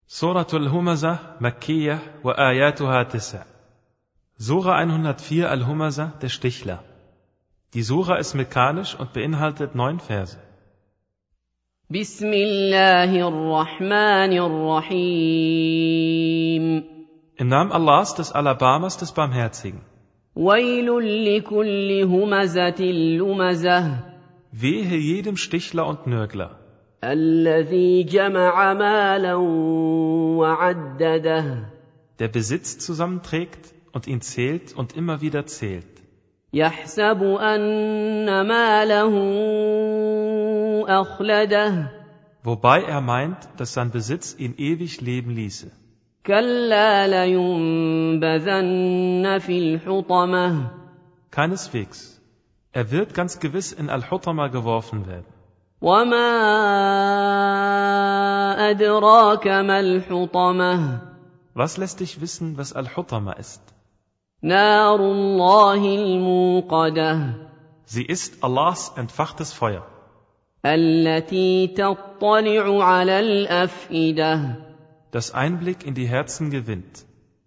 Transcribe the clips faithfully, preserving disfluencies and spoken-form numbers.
Suratul Humazah, Makkiyah, wa ayatuha tisa. Sura hundertvier Al-Humazah, der Stichler. Die Sura ist mekanisch und beinhaltet neun Verse. Bismillahirrahmanirrahim. Im Namen Allahs, des Alabamas, des Barmherzigen. Wailul likulli humazatil lumazah. Wehe jedem Stichler und Nörgler. الذي جمع مالا وعدده. Der Besitz zusammenträgt und ihn zählt und immer wieder zählt. يحسب أن ماله أخلده. Wobei er meint, dass sein Besitz ihn ewig leben ließe. كلا لينبذن في الحطمة. Keineswegs. Er wird ganz gewiss in Al-Hutama geworfen werden. وما أدراك ما الحطمة. Was lässt dich wissen, was Al-Hutama ist? نار الله الموقدة. Sie ist Allahs entfachtes Feuer, التي تطلع على الأفئدة. das Einblick in die Herzen gewinnt.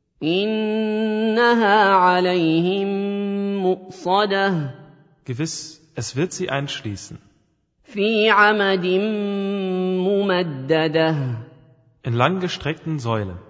إنها عليهم مؤصدة. Gewiss, es wird sie einschließen. في عمد ممددة. In langgestreckten Säulen.